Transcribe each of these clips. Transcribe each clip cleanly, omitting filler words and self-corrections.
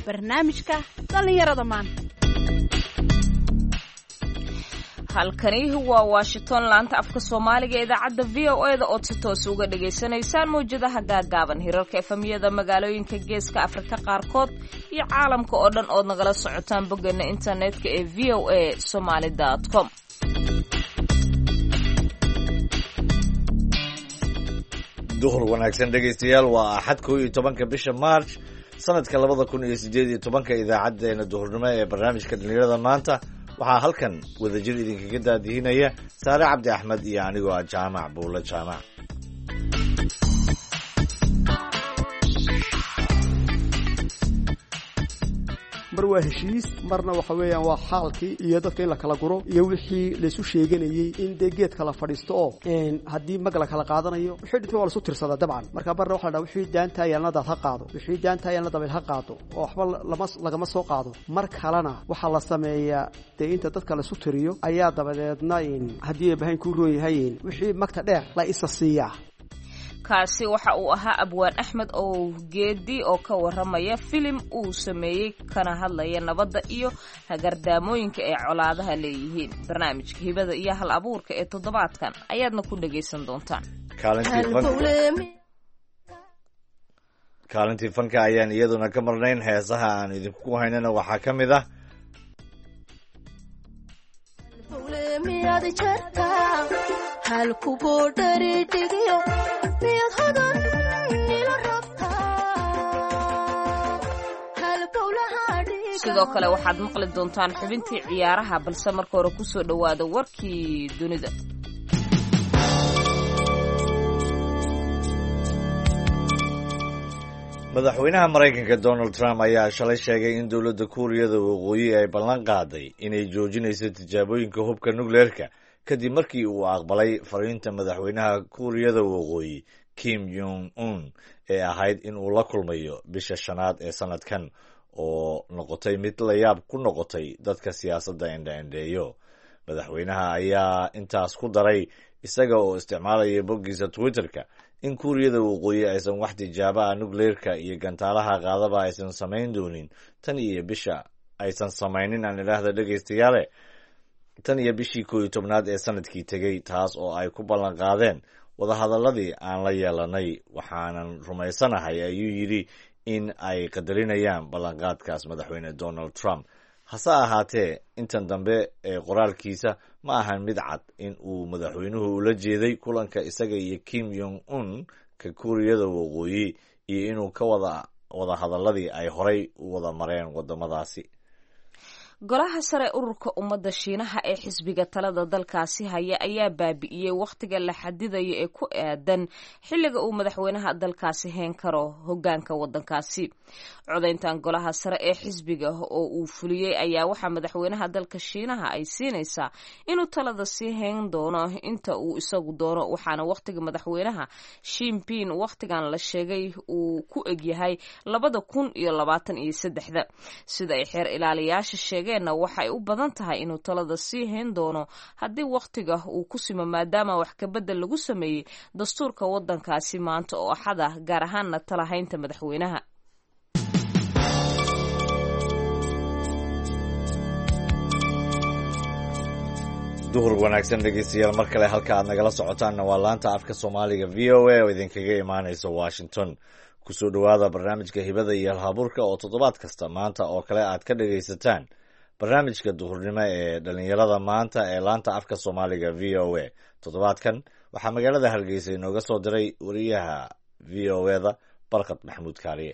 barnaamijka dhallinyarada maanta. halkani waa Washington laanta afka Soomaaliga idaacadda VOA-da oo si toos uga dhageysanaysaan mowjadaha gaagaaban hirarka efamiyada magaalooyinka geeska Afrika qaarkood iyo caalamka oo dhan oo nagala socotaan boggeena internetka ee voasomali.com. duhur wanaagsan dhegaystayaal waa axad 11 bisha March sanadka 2018 idaacadeena duhurnimo ee barnaamijka dhalinyarada maanta waxaa halkan wadajir idinkaga daadihinaya Saare Cabdi Axmed iyo anigoo ah Jaamac Buula Jaamac. mar waa heshiis marna waxa weeyaan waa xaalkii iyo dadka in la kala guro iyo wixii la isu sheeganayay in geed kala fadhiisto oo hadii mag la kala qaadanayo wixii dhintay waa la isu tirsadaa dabcan marka barna waxa la dhahaa wixii daanta ayana dad ha qaado wixii daanta ayana dabeel ha qaado oo waxba lagama soo qaado mar kalena waxa la sameeyaa inta dadka la isu tiriyo ayaa dabadeedna hadii ay bahayn ku roon yahay wixii magta dheer la isa siiyaa. kaasi waxa uu ahaa Abwaan Axmed oo geedi oo ka waramaya filim uu sameeyay kana hadlaya nabadda iyo hagardaamooyinka ay colaadaha leeyihiin. barnaamijka hibada iyo hal abuurka ee toddobaadkan ayaadna ku dhageysan doontaan. kaalintii fanka ayaan iyaduna ka marnayn heesaha aan idinku haynana waxaa ka mid ah sidoo kale waxaad maqli doontaan xubintii ciyaaraha balse marka hore ku soo dhawaada warkii dunida. madaxweynaha Mareykanka Donald Trump ayaa shalay sheegay in dowladda Kuuriyada Waqooyi ay ballan qaaday inay joojinayso tijaabooyinka hubka nukleerka kadib markii uu aqbalay fariinta madaxweynaha Kuuriyada Waqooyi Kim Jong-un ee ahayd in uu la kulmayo bisha shanaad ee sanadkan oo noqotay mid la yaab ku noqotay dadka siyaasadda indha-indheeyo. madaxweynaha ayaa intaas ku daray isaga oo isticmaalaya boggiisa Twitter-ka in Kuuriyada Waqooyi aysan wax tijaaba nukleerka iyo gantaalaha qaadaba aysan samayn doonin tan iyo bisha aysan samaynin aan ilaahda dhagaystayaale tan iyo bishii 11aad ee sanadkii tegay taas oo ay ku ballan qaadeen wadahadaladii aan la yeelanay waxaanan rumaysanahay ayuu yidhi in ay qadarinayaan ballanqaadkaas madaxweyne Donald Trump. hase ahaatee intan dambe ee qoraalkiisa ma ahan mid cad in uu madaxweynuhu ula jeeday kulanka isaga iyo Kim Jong-un ka Kuuriyada Waqooyi iyo inuu ka wada hadaladii ay horay u wada mareen wadamadaasi. golaha sare ururka ummadda Shiinaha ee xisbiga talada dalkaasi haya ayaa baabi'iyay waqtiga la xadidayo ee ku aadan xilliga uu madaxweynaha dalkaasi heen karo hoggaanka waddankaasi. codayntan golaha sare ee xisbiga oo uu fuliyey ayaa waxaa madaxweynaha dalka Shiinaha ay siinaysaa inuu talada sii heen doono inta uu isagu doono waxaana waqtiga madaxweynaha Xi Jinping waqtigan la sheegay uu ku egyahay 2023 sida ay xeer ilaaliyaasha sheegeen waxay u badan tahay inuu talada sii hayn doono haddii waqtiga uu ku simo maadaama wax ka bedel lagu sameeyey dastuurka waddankaasi maanta oo axad ah gaar ahaanna talahaynta madaxweynaha. duhur wanaagsan dhegeystayaal mar kale halka aad nagala socotaanna waa laanta afka Soomaaliga VOA oo idinkaga imaanaysa Washington. kusoo dhawaada barnaamijka hibada iyo hal-abuurka oo toddobaad kasta maanta oo kale aad ka dhagaysataan barnaamijka duhurnimo ee dhalinyarada maanta ee laanta afka Soomaaliga VOA. toddobaadkan waxaa magaalada Hargeysa inooga soo diray wariyaha VOA-da Barkad Maxamuud Kaariye.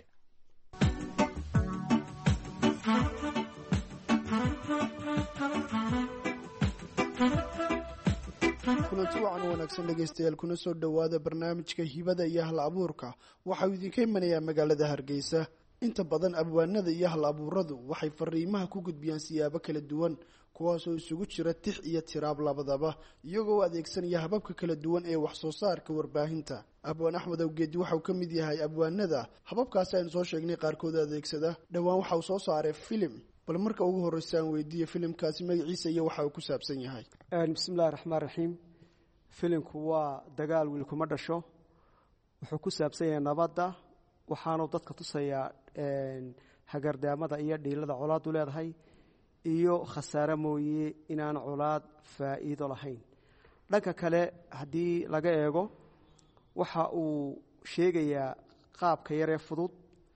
kulanti wacan wanaagsan dhegaystayaal kuna soo dhowaada barnaamijka hibada iyo hal abuurka waxaa uu idinka imanayaa magaalada Hargeysa. inta badan abwaanada iyo hal abuuradu waxay fariimaha ku gudbiyaan siyaabo kala duwan kuwaasoo isugu jira tix iyo tiraab labadaba iyagoo adeegsanaya hababka kala duwan ee wax soo saarka warbaahinta. Abwaan Axmed Awgeedi waxa uu ka mid yahay abwaanada hababkaas aynu soo sheegnay qaarkood adeegsada. dhowaan waxa uu soo saaray filim bal marka ugu horeysa aan weydiiyo filimkaasi magaciisa iyo waxa uu ku saabsan yahay. bismillaahir rahmaanir rahiim. filimku waa dagaal wiil kuma dhasho wuxuu ku saabsan yahay nabadda waxaanu dadka tusayaa hagardaamada iyo dhiilada colaadu leedahay iyo khasaare mooye inaan colaad faa'iido lahayn. dhanka kale haddii laga eego waxa uu sheegayaa qaabka yaree fudud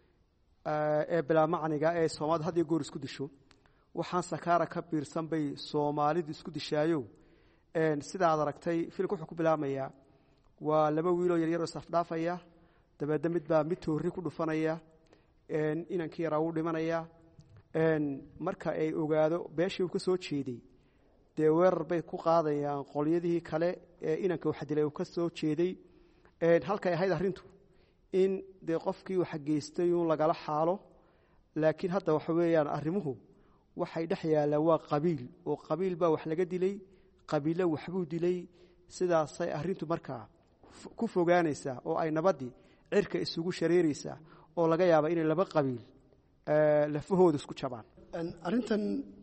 ee bilaa macniga ee Soomaalidu had iyo goor isku disho. waxaan sakaara ka biirsan bay Soomaalidu isku dishaayo sida aad aragtay filku wuxuu ku bilaamayaa waa laba wiil oo yaryar oo safdhaafaya dabeedna mid baa mid toori ku dhufanaya inankii yaraa uu dhimanaya marka ay ogaado beeshii uu ka soo jeeday dee weerar bay ku qaadayaan qolyadii kale ee inanka waxa dilay uu ka soo jeeday halkay ahayd arrintu in dee qofkii uu xageystay uu lagala xaalo laakiin hadda waxa weeyaan arrimuhu waxay dhex yaalaan waa qabiil oo qabiil baa wax laga dilay qabiilo waxbuu dilay sidaasay arrintu markaa ku fogaanaysaa oo ay nabadii cirka isugu shareeraysaa oo laga yaabo inay laba qabiil lafahooda isku jabaan. arrintan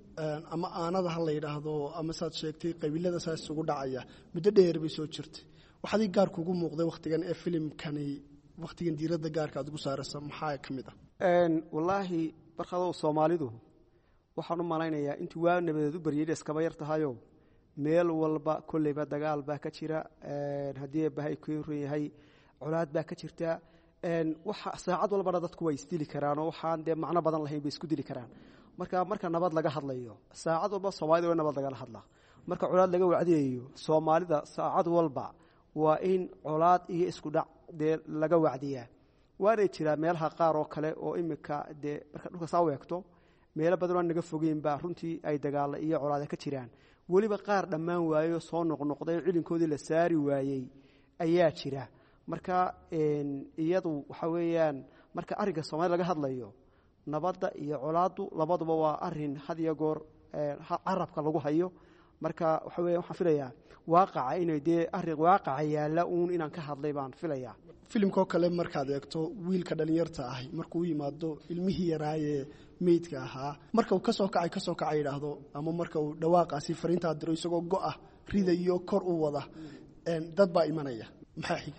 ama aanada ha la yidhaahdo ama saad sheegtay qabiilada saas isugu dhacaya muddo dheer bay soo jirtay. waxaadii gaarka ugu muuqday wakhtigan ee filimkani wakhtigan diiradda gaarka aad ugu saaraysa maxaa ka mid ah? wallaahi barkadoo Soomaalidu waxaan u malaynayaa intii waa nabadeed u bariyay iskaba yar tahayo meel walba kulliba dagaal baa ka jira hadii bahay ku yahay colaad baa ka jirta waxa saacad walba dadku way isdili karaan oo waxaan de macna badan lahayn bay isku dili karaan. marka nabad laga hadlayo saacad walba Soomaalidu way nabad laga hadlaa. marka colaad laga wacdiyeeyo Soomaalida saacad walba waa in colaad iyo isku dhac de laga wacdiyaa. waana jira meelaha qaar oo kale oo imika de marka dhulka soo weegto meelo badan oo naga fogeyn baa runtii ay dagaal iyo colaad ka jiraan. waliba qaar dhammaan waayo soo noqnoqday ciidankoodii la saari waayay ayaa jira. marka iyadu waxa weeyaan marka ariga Soomaaliya laga hadlayo nabadda iyo colaadu labaduba waa arin had iyo goor carabka lagu hayo. marka waxa weeyaan waxaan filayaa waaqaca inay dee arin waaqaca yaala inaan ka hadlay baan filayaa. filimkoo kale markaad eegto wiilka dhalinyarta ah markuu yimaado ilmihii yaraaye meydka ahaa marka uu ka soo kacay yiraahdo ama marka uu dhawaaqaasi fariinta diro isagoo go'a ridayo kor u wada dad baa imanaya maxaa xiga?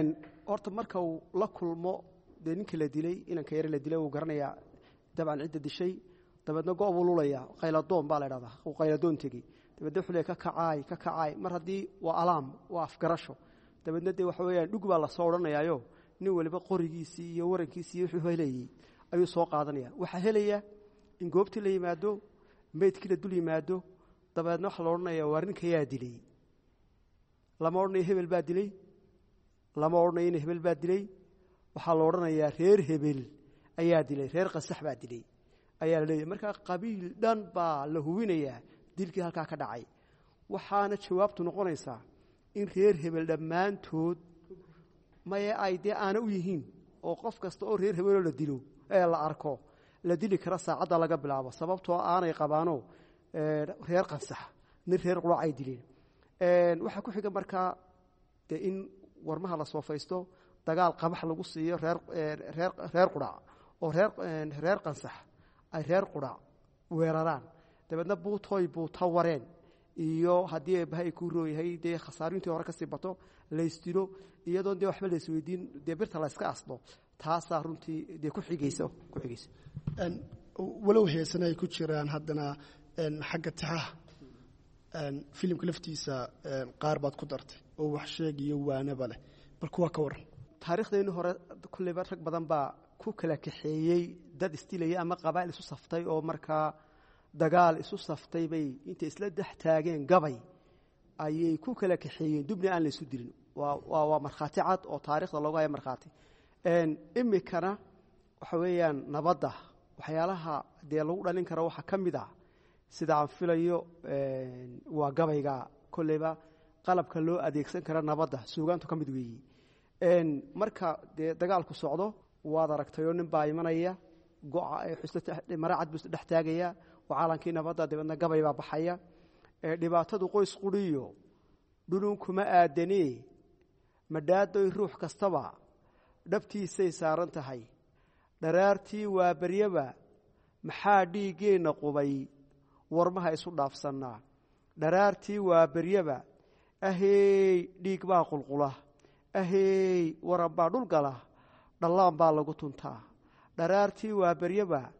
horta marka uu la kulmo de ninka la dilay inanka yar la dilay uu garanaya dabcan cidda dishay dabeedna goob uu lulaya qayladoon baa la yiraahdaa uu qayladoon tagi dabeedna xulay ka kacay mar hadii waa alaam waa afgarasho dabeedna de waxa weeyaan dhug baa la soo oranayaayo nin waliba qorigiisii iyo warankiisii wuxuu helayay ayuu soo qaadanaya. waxa helaya in goobtii la yimaado meydkii la dul yimaado dabeedna waxa la oranayaa waa ninka yaa dilay. lama oranayo hebel baa dilay lama oranayo in hebel baa dilay waxa la oranayaa reer hebel ayaa dilay reer qasax baa dilay ayaa leeyahay. marka qabiil dhan baa la hubinayaa dilkii halka ka dhacay. waxaana jawaabtu noqonaysaa in reer hebel dhammaantood ma ay de aana u yihiin oo qof kasta oo reer hebel la dilo ee la arko la dili kara saacada laga bilaabo sababtoo aanay qabaano reer qasax nin reer qurac ay dileen. waxa ku xiga marka de in warmaha la soo faysto dagaal qabax lagu siiyo reer qurac oo reer qasax ay reer qurac weeraraan dabeedna buuta wareen iyo hadii bahay ku rooyahay de khasaarintii hore ka sii bato la istilo iyadoo de waxba la isweydiin de birta la iska asdo taasa runtii de ku xigeyso walow heesana ay ku jiraan haddana xagga taxaha filimka laftiisa qaar baad ku dartay oo wax sheegiyo waanaba leh bal kuwa ka waran. taariikhdeenu hore kulliba rag badan baa ku kala kaxeeyay dad istilay ama qabaa'il isu saftay oo markaa dagaal isu saftay bay inta isla dhex taageen gabay ayay ku kala kaxeeyeen dubna aan la isu dilin. waa marxaati cad oo taariikhda looga hay marxaati imikana waxa weeyaan nabadda waxyaalaha dee lagu dhalin karo waxa ka mid ah sida aan filayo waa gabayga kulliba qalabka loo adeegsan kara nabadda suugaantu ka mid weeyii. marka dee dagaalku socdo waad aragtayoo nin baa imanaya go'a ay xuslata maracad buu dhex taagaya wacalankii nabadda dabeedna gabay baa baxaya. dhibaatadu qoys quriyo dhulun kuma aadanee madhaadoy ruux kastaba dhabtiisay saaran tahay dharaartii waa baryaba maxaa dhiigeenna qubay warmaha isu dhaafsannaa dharaartii waa baryaba ahey dhiig baa qulqula ahey waran baa dhul gala dhallaan baa lagu tuntaa dharaartii waa baryaba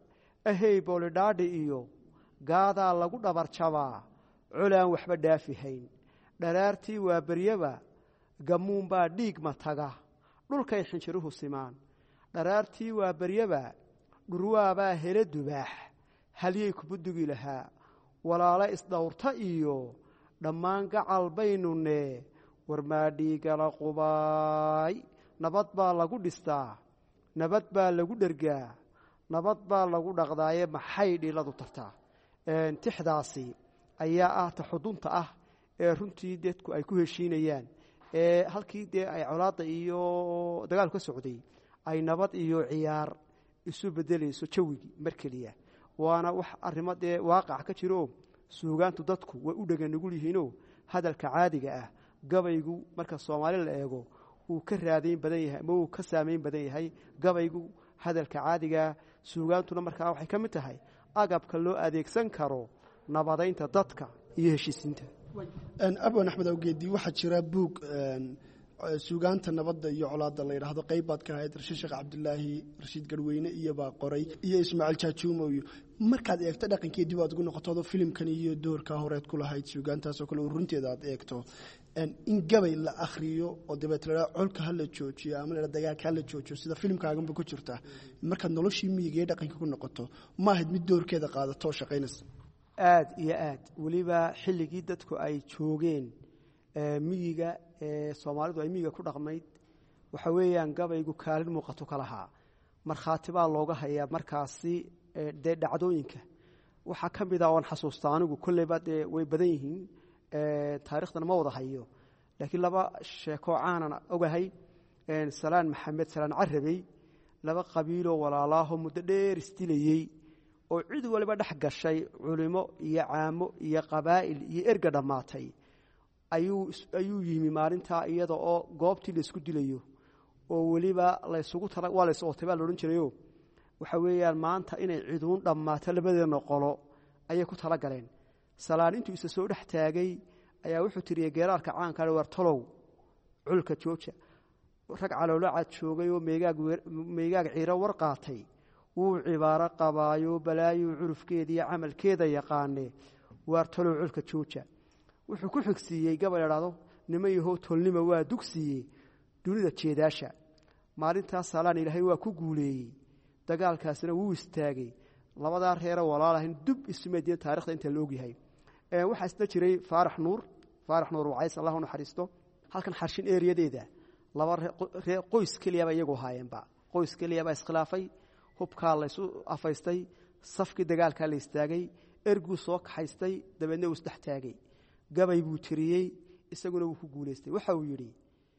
ahey boolidhaadhi iyo gaadaa lagu dhabarjabaa colaan waxba dhaafihayn dharaartii waa beryaba gamuunbaa dhiigma taga dhulkay xinjiruhu simaan dharaartii waa beryaba dhurwaabaa hele dubaax halyay kubudugi lahaa walaalo isdhowrta iyo dhammaan gacal baynune warmaadhiigala qubaay nabad baa lagu dhistaa nabad baa lagu dhergaa nabad baa lagu dhaqdaaye maxay dhiladu tartaa tixdaasi ayaa ah ta xudunta ah ee runtii dadku ay ku heshiinayaan ee halkii dee ay colaadda iyo dagaalku ka socday ay nabad iyo ciyaar isu bedelayso jawigii mar keliya waana wax arrimo dee waaqac ka jiro suugaantu dadku way u dhegan nugul yihiinoo hadalka caadiga ah gabaygu marka soomaali la eego uu ka raadayn badan yahay ama uu ka saamayn badan yahay gabaygu hadalka caadigaa suugaantuna markaa waxay ka mid tahay agabka loo adeegsan karo nabadaynta dadka iyo heshiisiinta abwan axmed awgeedi waxaa jira buug suugaanta nabadda iyo colaadda la yidhaahdo qayb baad ka ahayd rashiid sheekh cabdilaahi rashiid garweyne iyobaa qoray iyo ismaaciil jaajuumo iyo markaad eegto dhaqankii dib aad ugu noqoto filimkan iyo doorkaa horeed ku lahayd suugaantaasoo kale oo runteeda aad eegto in gabay la akhriyo oo dabeet la colka hala joojiyo ama la dagaalka hala joojiyo sida filimkaaganba ku jirta markaad noloshii miyiga ee dhaqanka ku noqoto ma ahayd mid doorkeeda qaadato oo shaqaynaysa aad iyo aad weliba xilligii dadku ay joogeen miyiga soomaalidu ay miyiga ku dhaqmayd waxa weeyaan gabaygu kaalin muuqato ka lahaa markhaati baa looga hayaa markaasi dee dhacdooyinka waxaa ka mid ah oon xasuusta anigu kolleyba dee way badan yihiin taariikhdana ma wada hayo laakiin laba sheekoo caanan ogahay salaan maxamed salaan carabey laba qabiiloo walaalaaho muddo dheer isdilayey oo cid waliba dhex gashay culimo iyo caamo iyo qabaa'il iyo erga dhammaatay ayuu yimi maalintaa iyada oo goobtii la isku dilayo oo weliba waa lays ootay baa laodhan jirayo waxa weeyaan maanta inay ciduun dhammaato labadeedna qolo ayay ku tala galeen salaan intuu isa soo dhex taagay ayaa wuxuu tiriyey geeraarka caanka wartalow culka jooja rag caloolacaad joogay oo meegaag ciiro war qaatay wuu cibaaro qabaayo balaayo curufkeeda iyo camalkeeda yaqaane wartalow culka jooja wuxuu ku xigsiiyey gabal idhaahdo nima yahow tolnima waa dugsiiye dunida jeedaasha maalintaas salaan ilaahay waa ku guuleeyey dagaalkaasina wuu istaagay labadaa reero walaalahayn dub isumediya taarikhda inta la ogyahay waxaa isna jiray faarax nuur wacays allah u naxariisto halkan xarshin eeriyadeeda laba qoys keliyaba iyagu haayeenba qoys keliyaba iskhilaafay hubkaa laysu afaystay safkii dagaalkaa la istaagay erguu soo kaxaystay dabeedna uu isdhex taagay gabay buu tiriyey isaguna wuu ku guulaystay waxa uu yidhi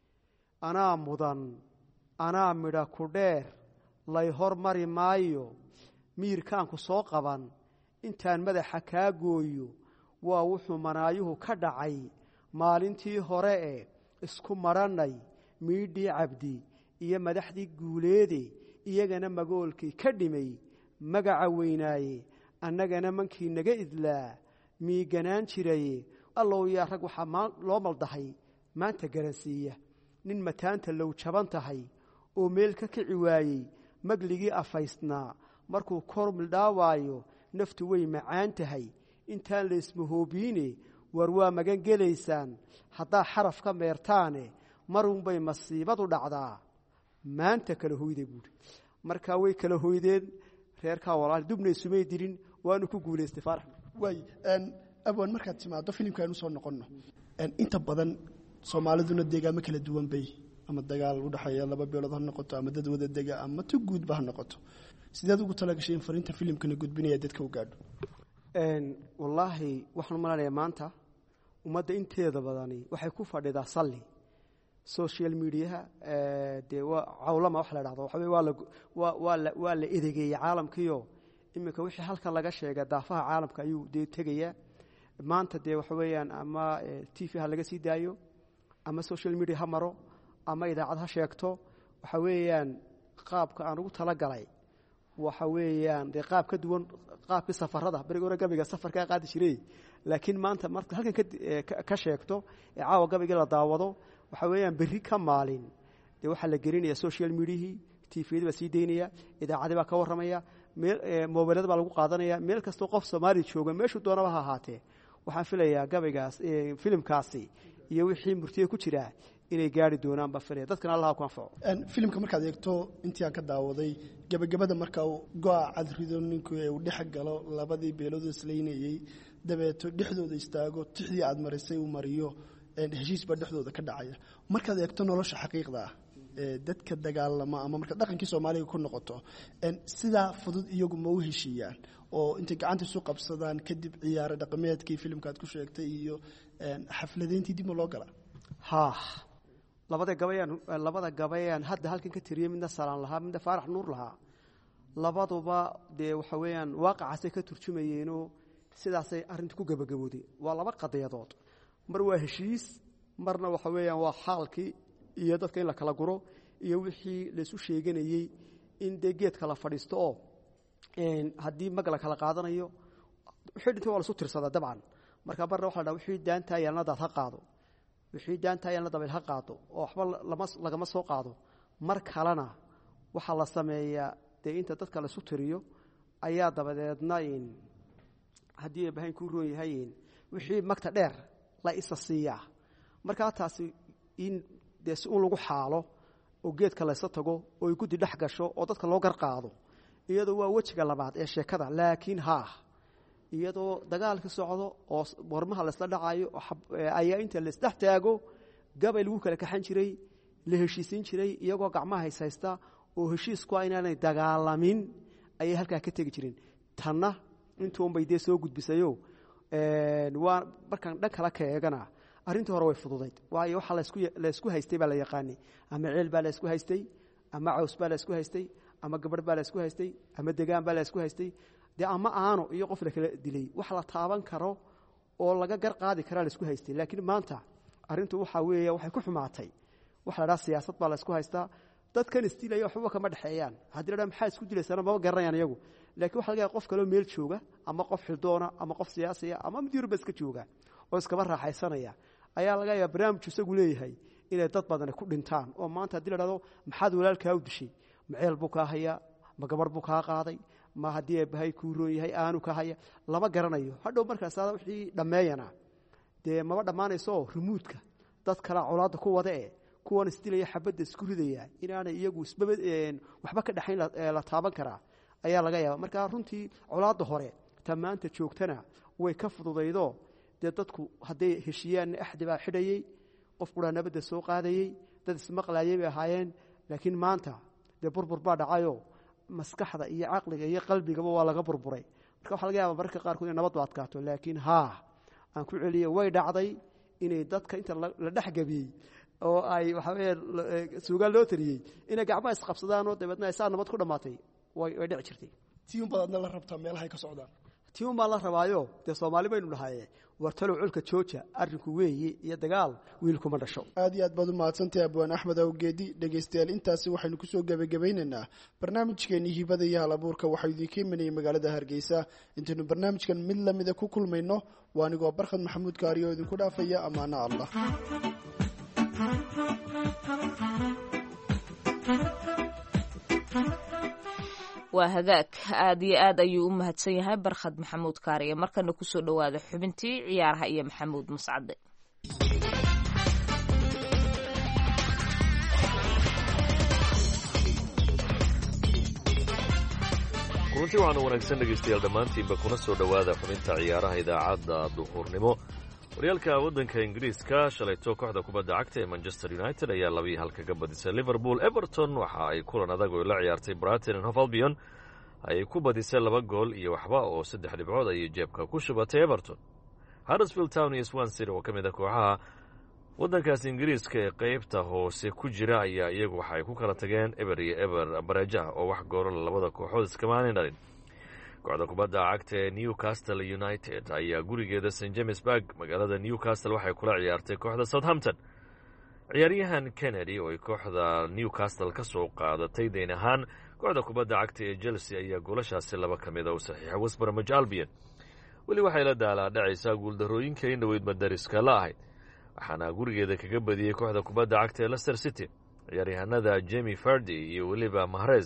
anaa mudan anaa midha ku dheer lay hormari maayo miirkaanku soo qaban intaan madaxa kaa gooyo waa wuxuu manaayuhu ka dhacay maalintii hore isku marannay miidhii cabdi iyo madaxdii guuleede iyagana magoolkii ka dhimay magaca weynaaye annagana mankii naga idlaa miiganaan jiraye allow yaa rag waxaa loo maldahay maanta garansiiya nin mataanta low jaban tahay oo meel ka kici waayey magligii afaystnaa markuu kor mildhaawaayo naftu way macaan tahay intaan laysmahoobiine war waa magan gelaysaan haddaa xaraf ka meertaane marunbay masiibadu dhacdaa maanta kala hoyday buuri markaa way kala hoydeen reerkaa walaal dubna isumay dirin waanu ku guulaystay faarax waay abwan markaad timaado filimka aynu soo noqonno inta badan soomaaliduna deegaamo kala duwan bay ama dagaal u dhaxeeya laba beelood ha noqoto ama dad wada dega ama tu guudba ha noqoto sideed ugu talagashay in fariinta filimkana gudbinaya dadka u gaadho wallaahi waxaan malanayaa maanta ummadda inteeda badani waxay ku fadhidaa salli social mediaha dee waa cawlama wax la dhahdo waxa waa la edegeeyey caalamkiyo iminka wixii halkan laga sheega daafaha caalamka ayuu dee tegayaa maanta dee waxa weeyaan ama tv ha laga sii daayo ama social media ha maro ama idaacad ha sheegto waxa weeyaan qaabka aan ugu talagalay waxa weeyaan dee qaab ka duwan qaabkii safarada bariga hore gabiga safarkaa qaadi jiray laakiin maanta marka halkan ka sheegto ee caawa gabiga la daawado waxa weeyaan berri ka maalin dee waxaa la gelinaya social mediahii tvda baa sii daynaya idaacadii baa ka warramaya mobilada baa lagu qaadanaya meel kastoo qof Soomaali jooga meeshuu doonaba ha ahaatee waxaan filayaa gabaygaas filimkaasi iyo wixii murtiye ku jira inay gaari doonaan ba filaya dadkana Allah ku anfaco filimka markaad eegto intii aan ka daawaday gabagabada marka uu go'a cadrido ninku uu dhex galo labadii beelood islaynayay dabeeto dhexdooda istaago tixdii aad marisay uu mariyo heshiis ba dhexdooda ka dhacaya markaad eegto nolosha xaqiiqda ah dadka dagaalama ama marka dhaqankii Soomaaliga ku noqoto sida fudud iyagu ma u heshiiyaan oo inta gacanta isu qabsadaan kadib ciyaar dhaqameedkii filimkaad ku sheegtay iyo xafladeyntii dib loo gala labada gabayaan hadda halkan ka tiriyay midna salaan lahaa midna faarax nuur lahaa labaduba de waxa weeyaan waaqacaasay ka turjumayeen sidaasay arintu ku gabagabooday waa laba qadiyadood mar waa heshiis marna waxa weeyaan waa xaalkii iyo dadka in la kala guro iyo wixii la isu sheeganayay in geedka la fadhiisto oo haddii mag la kala qaadanayo wixii dhintay waa la isu tirsadaa dabcan marka barna waxa la dhahaa wixii daanta ayaalnadaad ha qaado wixii daanta ayaalna dabeel ha qaado oo waxba lagama soo qaado mar kalena waxaa la sameeyaa dee inta dadka la isu tiriyo ayaa dabadeedna haddii ay bahayn ku roon yahay wixii magta dheer la isa siiyaa markaa taasi in dee si un lagu xaalo oo geedka la isa tago oo ay guddi dhex gasho oo dadka loo gar qaado iyadoo waa wejiga labaad ee sheekada laakiin iyadoo dagaalka socdo oo warmaha la isla dhacayo ayaa inta la isdhex taago gabay lagu kala kaxan jiray la heshiisin jiray iyagoo gacmaha haysta oo heshiisku inaanay dagaalamin ayay halkaa ka tegi jireen tanna intuun bay dee soo gudbisayo waa markaan dhan kala ka eegana arrintii hore way fududayd waayo waxa la isku haystay baa la yaqaanay ama ceel baa la isku haystay ama caws baa la isku haystay ama gabadh baa la isku haystay ama degaan baa la isku haystay dee ama aano iyo qof la kala dilay wax la taaban karo oo laga gar qaadi karaa la isku haystay laakiin maanta arrintu waxa weeye waxay ku xumaatay waxa la dhahaa siyaasad baa la isku haystaa dadkan istilaya waxba kama dhaxeeyaan haddii la dhaha maxaa isku dilaysana ma garanayaan iyagu laakiin waxa laga yaabaa qof kale meel jooga ama qof xildoona ama qof siyaasiya ama mid yurba iska jooga oo iskaba raaxaysanaya ayaa laga yaabaa barnaamij isagu leeyahay inay dad badan ku dhintaan oo maanta haddii la dhahdo maxaad walaalkaa u dishay maceel buu ka haya ma gabar buu ka qaaday ma haddii ay bahay ku roon yahay aanu ka haya lama garanayo hadhow markaas wixii dhameeyana dee maba dhammaanayso rumuudka dad kala colaada ku wada kuwan istilaya xabadda isku ridaya inaanay iyagu waxba ka dhaxayn la taaban karaa ayaa laga yaabaa marka runtii colaada hore tamaanta joogtana way ka fududaydo dee dadku hadday heshiiyaan axdi baa xidhayay qof qura nabadda soo qaadayay dad ismaqlaayay bay ahaayeen laakiin maanta dee burbur baa dhacayo maskaxda iyo caqliga iyo qalbigaba waa laga burburay marka waxa laga yaabaa marka qaarkood in nabad adkaato laakiin aan ku celiyo way dhacday inay dadka inta la dhaxgabiyay oo ay waxa weeye suugaan loo tariyay inay gacmaha isqabsadaan oo dabeedna ay saa nabad ku dhamaatay way dhici jirtay tii baadna la rabtaa meelaha ka socdaan tii baa la rabaayo dee Soomaali baynu dhahay wartalo culka jooja arrinku weeyi iyo dagaal wiilkuma dhasho aad iyo aad baad u mahadsantahay abwaan Axmed Awgeedi dhageystayaal intaasi waxaynu ku soo gabagabaynaynaa barnaamijkeennii hibada iyo halabuurka waxaa idinka imanayay magaalada Hargeysa intaynu barnaamijkan mid lamida ku kulmayno waa anigoo Barkhad Maxamuud Kaariyo idinku dhaafaya amaana Allah waa hagaag aad iyo aad ayuu u mahadsan yahay Barkhad Maxamuud Kaariye markana ku soo dhawaada xubintii ciyaaraha iyo Maxamuud Mascade runtii waxaanu wanaagsan dhegaystayaal dhammaantiinba kuna soo dhowaada xubinta ciyaaraha idaacadda duhurnimo horyaalka waddanka ingiriiska shalayto kooxda kubadda cagta ee Manchester United ayaa 2-1 kaga badisay Liverpool. Everton waxa ay kulan adag oo la ciyaartay Brighton and Hove Albion ay ku badisay 2 gool iyo waxba oo 3 dhibcood ay jeebka ku shubatay Everton. Huddersfield Town iyo Swansea oo kamid ah kooxaha waddankaas ingiriiska ee qaybta hoose ku jira ayaa iyagu waxa ay ku kala tageen eber iyo eber bareeja oo wax gool labada kooxood iskamaanay dhalin. kooxda kubadda cagta ee Newcastle United ayaa gurigeeda St James Park magaalada Newcastle waxay kula ciyaartay kooxda Southampton. ciyaaryahan Kennedy oo ay kooxda Newcastle ka soo qaadatay deyn ahaan kooxda kubadda cagta ee Chelsea ayaa goolashaasi 2 ka mid ah u saxiixay West Bromwich Albion. weli waxay la dhacaysaa guuldarooyinka in dhaweyd madariska la ahayd waxaana gurigeeda kaga badiyay kooxda kubadda cagta ee Leicester City. ciyaaryahanada Jamie Vardy iyo weliba Mahrez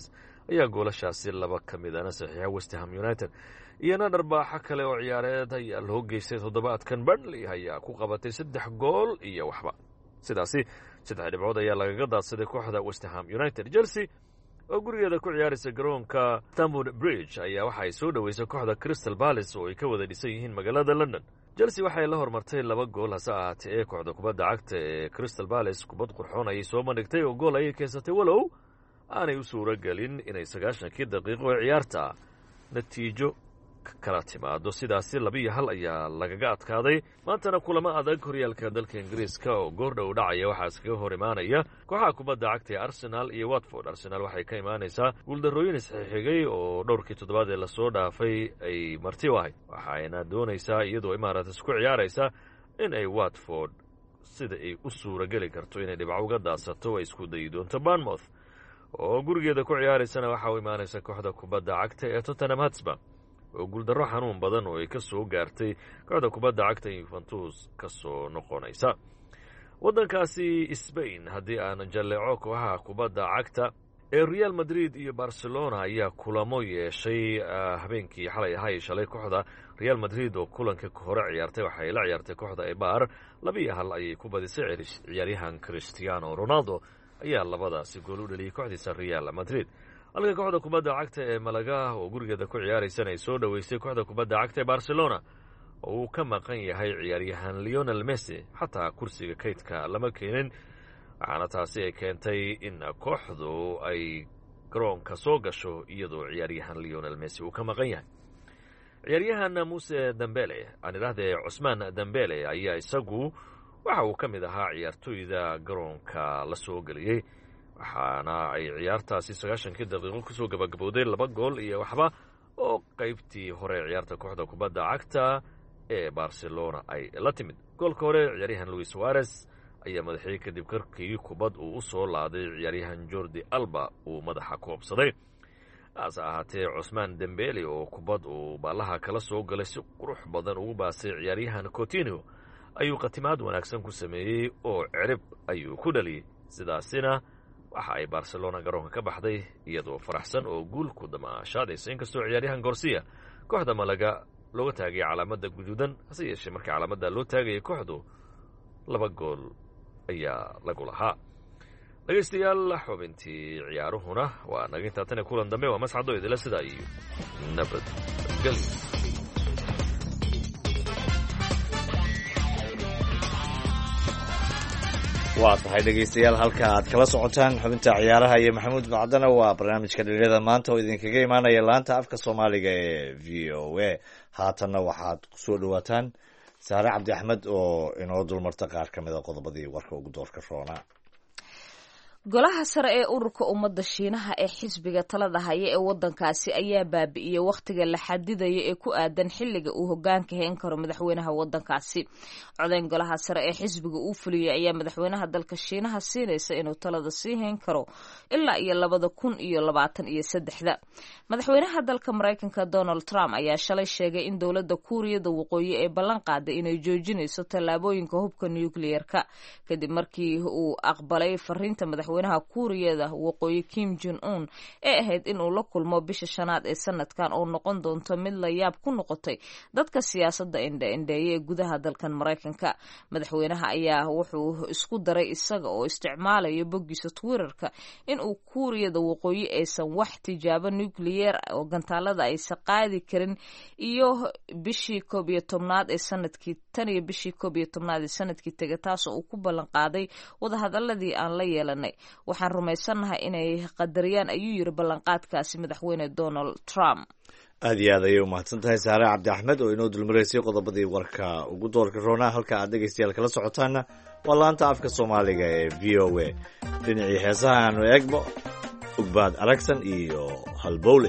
ayaa goolashaasi laba ka midana saxiixa West Ham United. iyana dharbaaxo kale oo ciyaareed ayaa loo geystay toddobaadkan. Burnley ayaa ku qabatay 3 gool iyo waxba. sidaasi 3 dhibcood ayaa lagaga daadsaday kooxda West Ham United. Chelsea oo gurigeeda ku ciyaaraysa garoonka Stamford Bridge ayaa waxa ay soo dhaweysay kooxda Crystal Palace oo ay ka wada dhisan yihiin magaalada London. Chelsea waxay la hormartay 2 gool hase ahaatee kooxda kubadda cagta ee Crystal Palace kubad qurxoon ayay soo bandhigtay oo gool ayay keensatay walow aanay u suura gelin inay 90 daqiiqo ee ciyaarta natiijo kala timaado. sidaasi 2-1 ayaa lagaga adkaaday. maantana kulamo adag horyaalka dalka Ingiriiska oo goordhow dhacaya waxaa iskaga hor imaanaya kooxaha kubadda cagta ee Arsenal iyo Watford. Arsenal waxay ka imaanaysaa guuldarrooyin isxigay oo dhowrkii toddobaad ee lasoo dhaafay ay marti u ahayd. waxayna doonaysaa iyadoo Emirates ku ciyaaraysa in ay Watford sida ay u suura geli karto inay dhibco uga daadsato ay isku dayi doonto. Bournemouth oo gurigeeda ku ciyaaraysana waxaa u imaanaysa kooxda kubadda cagta ee Tottenham Hotspur oo guuldarro xanuun badan oo ay ka soo gaartay kooxda kubadda cagta Juventus ka soo noqonaysa. waddankaasi Spain haddii aan jalleeco kooxaha kubadda cagta ee Real Madrid iyo Barcelona ayaa kulamo yeeshay habeenkii xalay ahaa shalay. kooxda Real Madrid oo kulanka hore ciyaartay waxay la ciyaartay kooxda Eibar 2-1 ayay ku badisay. ciyaaryahan Cristiano Ronaldo ayaa labadaasi gool u dhaliyay kooxdiisa Real Madrid. halka kooxda kubadda cagta ee Malaga oo gurigeeda ku ciyaaraysan ay soo dhaweysay kooxda kubadda cagta ee Barcelona oo uu ka maqan yahay ciyaaryahan Lionel Messi. xataa kursiga kaydka lama keenin waxaana taasi ay keentay in kooxdu ay garoonka soo gasho iyadoo ciyaaryahan Lionel Messi uu ka maqan yahay. ciyaaryahan Muse Dembele aan idhaahdee Cusmaan Dembele ayaa isagu waxa uu ka mid ahaa ciyaartooyda garoonka la soo geliyey waxaana ay ciyaartaasi 90 daqiiqo ku soo gabagabowday 2 gool iyo waxba oo qaybtii hore ciyaarta kooxda kubadda cagta ee Barcelona ay la timid. goolka hore ciyaaryahan Luis Suarez ayaa madaxii kadib karkii kubad uu u soo laaday ciyaaryahan Jordi Alba uu madaxa ku qabsaday. hase ahaatee Cusmaan Dembele oo kubad uu baalaha kala soo galay si qurux badan ugu baasay ciyaaryahan Coutinho ayuu qatimaad wanaagsan ku sameeyey oo cirib ayuu ku dhaliyay. sidaasina waxa ay Barcelona garoonka ka baxday iyadoo faraxsan oo guul ku damaashaadaysa. inkastoo ciyaaryahan Garcia kooxda Malaga looga taagay calaamadda guduudan hase yeeshee markii calaamadda loo taagayay kooxdu 2 gool ayaa lagu lahaa. dhegaystayaal xubintii ciyaaruhuna waa naga intaa tan kulan dambe waa mascado idila sidaa iyo nabadgelyo. waa tahay dhegaystayaal halka aad kala socotaan xubinta ciyaaraha iyo maxamuud bacdana waa barnaamijka dhalinyarada maanta oo idinkaga imaanaya laanta afka soomaaliga ee v o a. haatanna waxaad kusoo dhawaataan saare cabdi axmed oo inoo dulmarta qaar ka mid a qodobadii warka ugu doorka roona. golaha sare ee ururka ummadda shiinaha ee xisbiga talada haya ee waddankaasi ayaa baabi'iyey wakhtiga la xadidayo ee ku aadan xilliga uu hoggaanka hayn karo madaxweynaha waddankaasi. codayn golaha sare ee xisbiga uu fuliyey ayaa madaxweynaha dalka shiinaha siinaysa inuu talada sii hayn karo ilaa iyo 2023. madaxweynaha dalka Mareykanka Donald Trump ayaa shalay sheegay in dowladda Kuuriyada Waqooyi ay ballan qaaday inay joojinayso tallaabooyinka hubka nuclear-ka kadib markii uu aqbalay fariinta madaxweynaha Kuuriyada Waqooyi Kim Jong-un ee ahayd inuu la kulmo bisha 5 ee sanadkan oo noqon doonto mid la yaab ku noqotay dadka siyaasadda indha-indheeya ee gudaha dalkan Mareykanka. madaxweynaha ayaa wuxuu isku daray isaga oo isticmaalaya boggiisa Twitter-ka in uu Kuuriyada Waqooyi aysan wax tijaabo nuclear oo gantaalada aysan qaadi karin iyo bishii 11 ee sanadkii tan iyo bishii 11 ee sanadkii tagay taas oo uu ku ballan qaaday wadahadaladii aan la yeelanay. waxaan rumaysanahay inay qadariyaan ayuu yiri ballanqaadkaasi madaxweyne Donald Trump. aad iyo aad ayay u mahadsan tahay saare cabdi axmed oo inoo dulmaraysay qodobadii warka ugu doorka roonaa. halka aad dhegaystayaal kala socotaana waa laanta afka soomaaliga ee v o a. dhinacii heesaha aanu eegbo ugbaad aragsan iyo halbowle.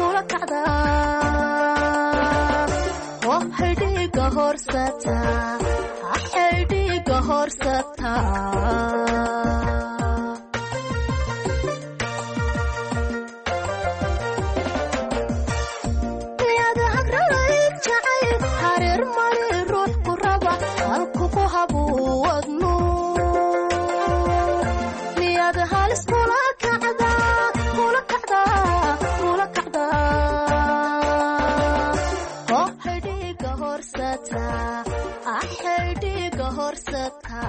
Hordhiga horsata miyaad hagralay jacayl hareer mari ruux ku raba halku ku habuwadnu miyaad halis kula kacdaa oo xidhiga horsata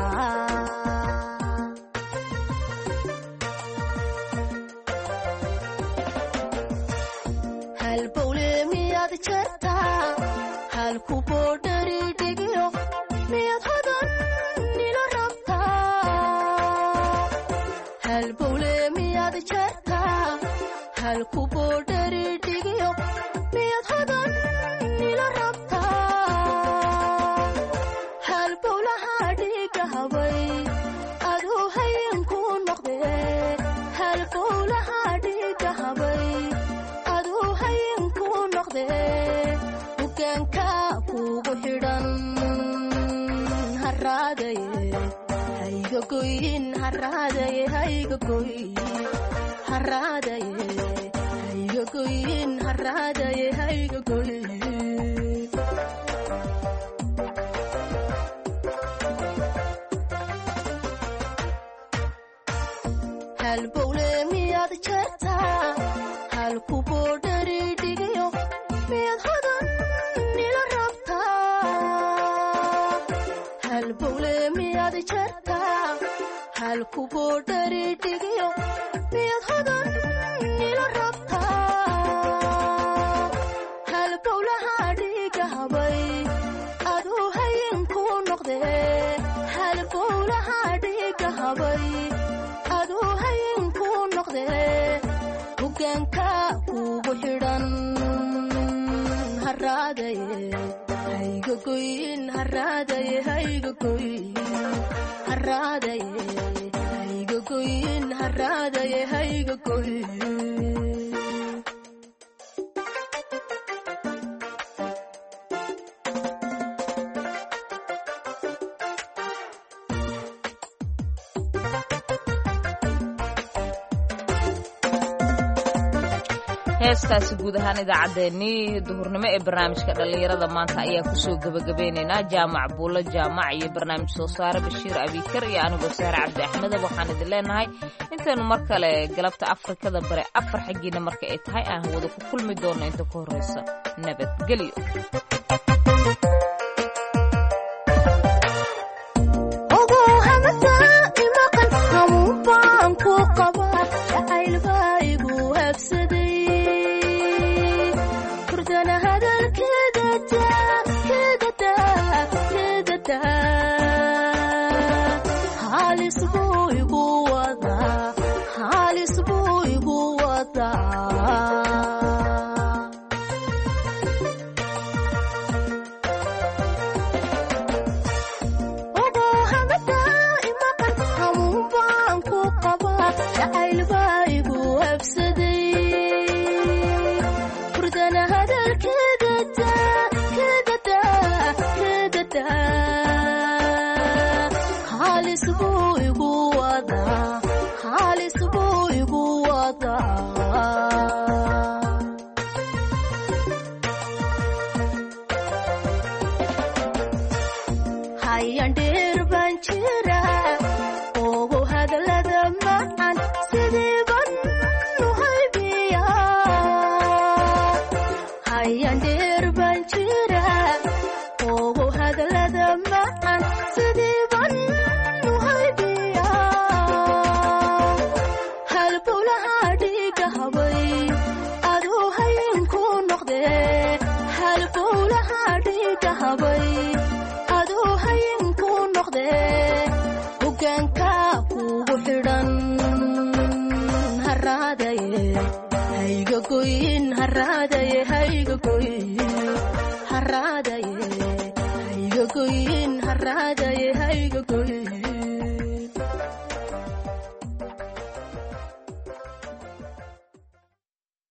halbowle miyaad jartaa halku boodhari dhigiyo miyaad hodan nila rabtaa halbowle miyaad jartaa halku boodhari dhigiyo miyaad hodan nila rabtaa halbowlaha dhiga habay aduu hayinku noqdee halbowlaha dhiga habay aduu hayinku noqdee hogaanka kugu xidhan haraadaye hayga goyin haraadaye hayga goyin haraadaye hayga goyin haraadaye hayga goyin halbowle miyaad jartaa halku boodhari dhigayo miyaad hodan nila rabtaa halbowle miyaad jartaa halku boodhari dhigayo miyaad hodan nila rabtaa halbowlaha dhiga habay aduu hayinku noqdee halbowlaha dhiga habay aduu hayinku noqdee hogaanka kugu xidhan haraadaye hayga goyin haraadaye hayga goyin haraadaye hayga goyin haraadaye hayga goyin heestaasi guud ahaan idaacaddeenii duhurnimo ee barnaamijka dhallinyarada maanta ayaa kusoo gebagabeynaynaa jaamac buulo jaamac iyo barnaamij soo saare bashiir abiikar iyo anigoo sahre cabdi axmedab waxaan idin leenahay intaynu mar kale galabta afrikada bare afar xaggiina marka ay tahay aan wada ku kulmi doonno inta ka horreysa nabadgelyo halis buu igu wadaa haradaye hayga goyin